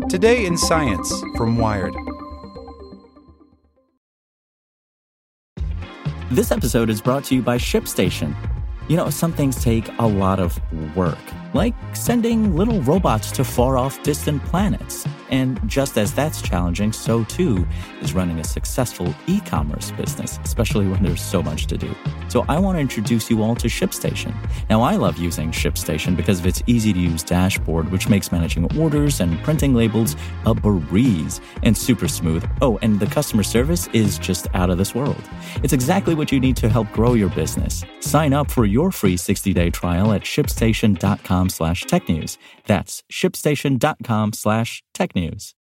Today in Science from Wired. This episode is brought to you by ShipStation. You know, some things take a lot of work, like sending little robots to far-off distant planets. And just as that's challenging, so too is running a successful e-commerce business, especially when there's so much to do. So I want to introduce you all to ShipStation. Now, I love using ShipStation because of its easy-to-use dashboard, which makes managing orders and printing labels a breeze and super smooth. Oh, and the customer service is just out of this world. It's exactly what you need to help grow your business. Sign up for your free 60-day trial at shipstation.com/technews. That's shipstation.com/technews.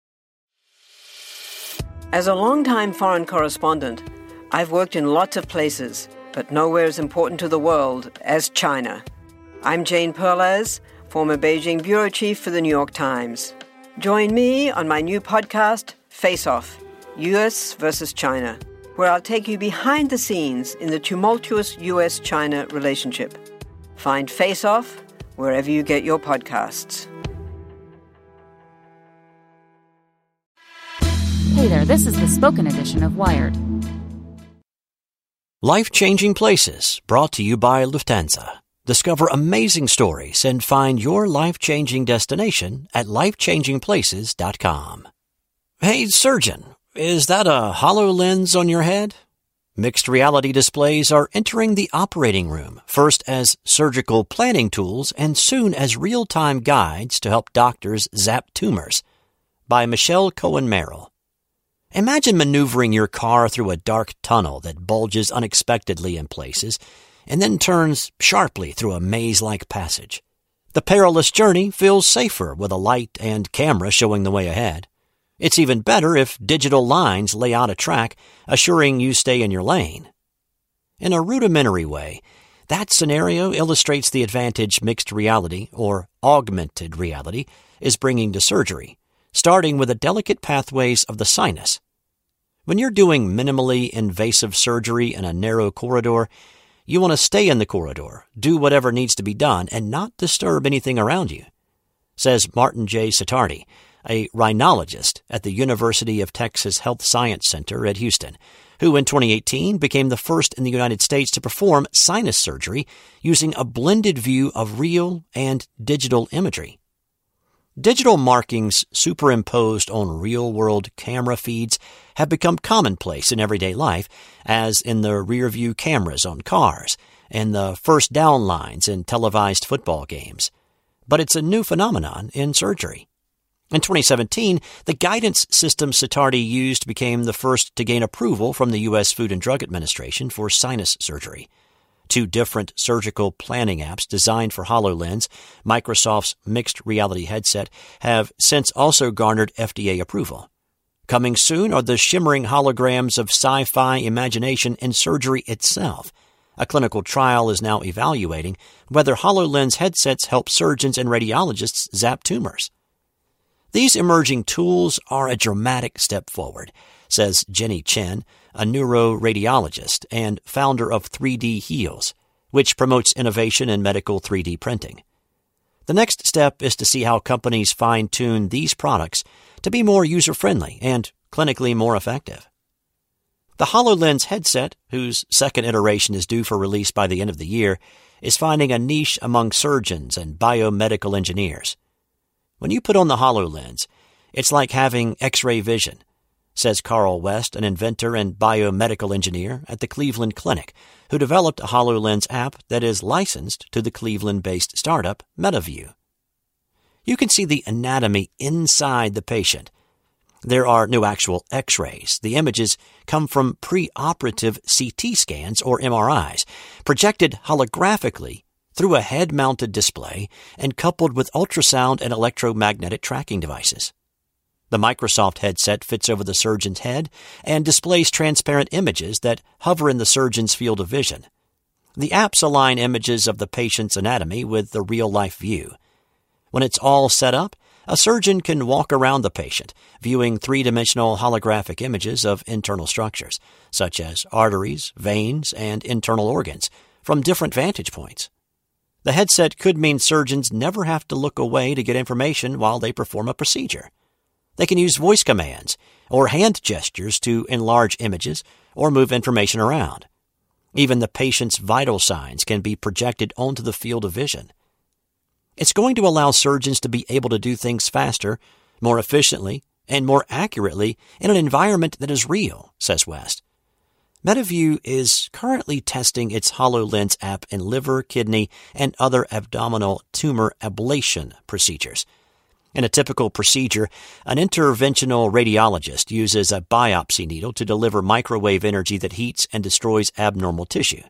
As a longtime foreign correspondent, I've worked in lots of places, but nowhere as important to the world as China. I'm Jane Perlez, former Beijing bureau chief for the New York Times. Join me on my new podcast, Face Off, U.S. versus China, where I'll take you behind the scenes in the tumultuous U.S.-China relationship. Find Face Off wherever you get your podcasts. Hey there, this is the spoken edition of Wired. Life-changing places, brought to you by Lufthansa. Discover amazing stories and find your life-changing destination at lifechangingplaces.com. Hey, surgeon, is that a HoloLens on your head? Mixed reality displays are entering the operating room, first as surgical planning tools and soon as real-time guides to help doctors zap tumors. By Michelle Cohen-Merrill. Imagine maneuvering your car through a dark tunnel that bulges unexpectedly in places and then turns sharply through a maze-like passage. The perilous journey feels safer with a light and camera showing the way ahead. It's even better if digital lines lay out a track, assuring you stay in your lane. In a rudimentary way, that scenario illustrates the advantage mixed reality, or augmented reality, is bringing to surgery, starting with the delicate pathways of the sinus. When you're doing minimally invasive surgery in a narrow corridor, you want to stay in the corridor, do whatever needs to be done, and not disturb anything around you, says Martin J. Citardi, a rhinologist at the University of Texas Health Science Center at Houston, who in 2018 became the first in the United States to perform sinus surgery using a blended view of real and digital imagery. Digital markings superimposed on real-world camera feeds have become commonplace in everyday life, as in the rear-view cameras on cars and the first down lines in televised football games. But it's a new phenomenon in surgery. In 2017, the guidance system Citardi used became the first to gain approval from the U.S. Food and Drug Administration for sinus surgery. Two different surgical planning apps designed for HoloLens, Microsoft's mixed reality headset, have since also garnered FDA approval. Coming soon are the shimmering holograms of sci-fi imagination in surgery itself. A clinical trial is now evaluating whether HoloLens headsets help surgeons and radiologists zap tumors. These emerging tools are a dramatic step forward, says Jenny Chen, a neuroradiologist and founder of 3D Heals, which promotes innovation in medical 3D printing. The next step is to see how companies fine-tune these products to be more user-friendly and clinically more effective. The HoloLens headset, whose second iteration is due for release by the end of the year, is finding a niche among surgeons and biomedical engineers. When you put on the HoloLens, it's like having X-ray vision, says Carl West, an inventor and biomedical engineer at the Cleveland Clinic, who developed a HoloLens app that is licensed to the Cleveland-based startup MetaView. You can see the anatomy inside the patient. There are no actual X-rays. The images come from pre-operative CT scans or MRIs, projected holographically through a head-mounted display and coupled with ultrasound and electromagnetic tracking devices. The Microsoft headset fits over the surgeon's head and displays transparent images that hover in the surgeon's field of vision. The apps align images of the patient's anatomy with the real-life view. When it's all set up, a surgeon can walk around the patient, viewing three-dimensional holographic images of internal structures, such as arteries, veins, and internal organs, from different vantage points. The headset could mean surgeons never have to look away to get information while they perform a procedure. They can use voice commands or hand gestures to enlarge images or move information around. Even the patient's vital signs can be projected onto the field of vision. It's going to allow surgeons to be able to do things faster, more efficiently, and more accurately in an environment that is real, says West. Mediview is currently testing its HoloLens app in liver, kidney, and other abdominal tumor ablation procedures. In a typical procedure, an interventional radiologist uses a biopsy needle to deliver microwave energy that heats and destroys abnormal tissue.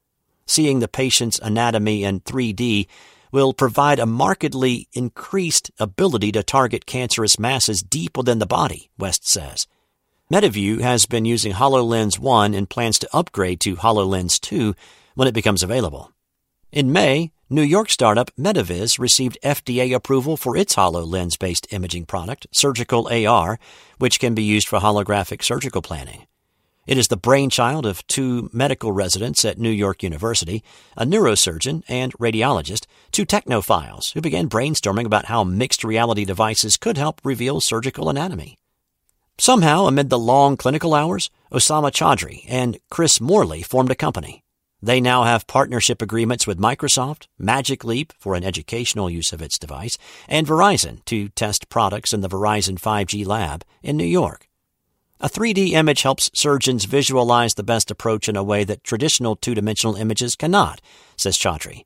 Seeing the patient's anatomy in 3D will provide a markedly increased ability to target cancerous masses deep within the body, West says. Mediview has been using HoloLens 1 and plans to upgrade to HoloLens 2 when it becomes available. In May, New York startup Mediviz received FDA approval for its HoloLens-based imaging product, Surgical AR, which can be used for holographic surgical planning. It is the brainchild of two medical residents at New York University, a neurosurgeon and radiologist, two technophiles who began brainstorming about how mixed reality devices could help reveal surgical anatomy. Somehow, amid the long clinical hours, Osama Chaudhry and Chris Morley formed a company. They now have partnership agreements with Microsoft, Magic Leap for an educational use of its device, and Verizon to test products in the Verizon 5G lab in New York. A 3D image helps surgeons visualize the best approach in a way that traditional two-dimensional images cannot, says Chaudhry.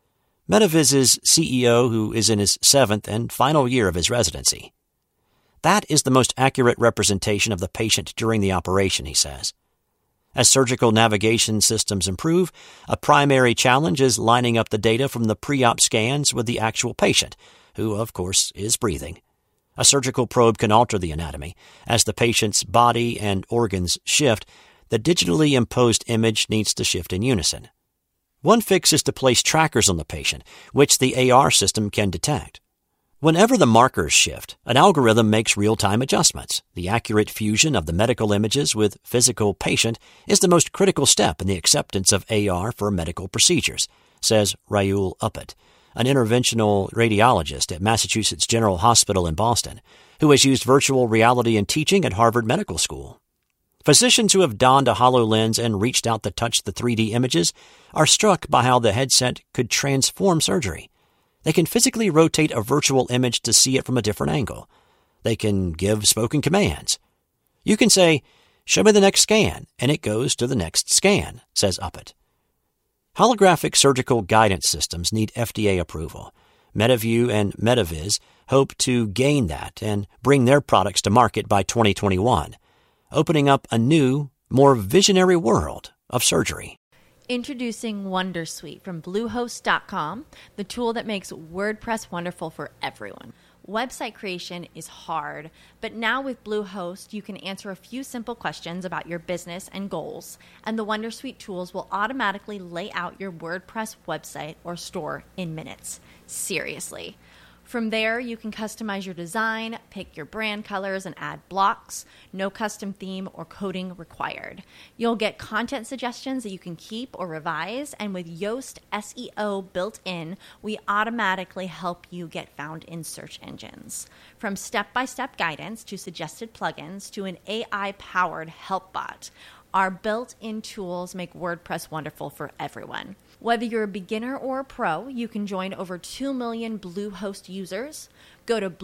Mediviz's CEO, who is in his 7th and final year of his residency. That is the most accurate representation of the patient during the operation, he says. As surgical navigation systems improve, a primary challenge is lining up the data from the pre-op scans with the actual patient, who, of course, is breathing. A surgical probe can alter the anatomy. As the patient's body and organs shift, the digitally imposed image needs to shift in unison. One fix is to place trackers on the patient, which the AR system can detect. Whenever the markers shift, an algorithm makes real-time adjustments. The accurate fusion of the medical images with physical patient is the most critical step in the acceptance of AR for medical procedures, says Raul Uppet, an interventional radiologist at Massachusetts General Hospital in Boston, who has used virtual reality in teaching at Harvard Medical School. Physicians who have donned a HoloLens and reached out to touch the 3D images are struck by how the headset could transform surgery. They can physically rotate a virtual image to see it from a different angle. They can give spoken commands. You can say, "Show me the next scan," and it goes to the next scan, says Uppet. Holographic surgical guidance systems need FDA approval. Mediview and Mediviz hope to gain that and bring their products to market by 2021, opening up a new, more visionary world of surgery. Introducing Wondersuite from Bluehost.com, the tool that makes WordPress wonderful for everyone. Website creation is hard, but now with Bluehost, you can answer a few simple questions about your business and goals, and the Wondersuite tools will automatically lay out your WordPress website or store in minutes. Seriously. From there, you can customize your design, pick your brand colors, and add blocks. No custom theme or coding required. You'll get content suggestions that you can keep or revise, and with Yoast SEO built in, we automatically help you get found in search engines. From step-by-step guidance to suggested plugins to an AI-powered help bot, our built-in tools make WordPress wonderful for everyone. Whether you're a beginner or a pro, you can join over 2 million Bluehost users. Go to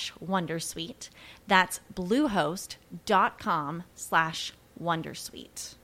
bluehost.com/wondersuite. That's bluehost.com/wondersuite.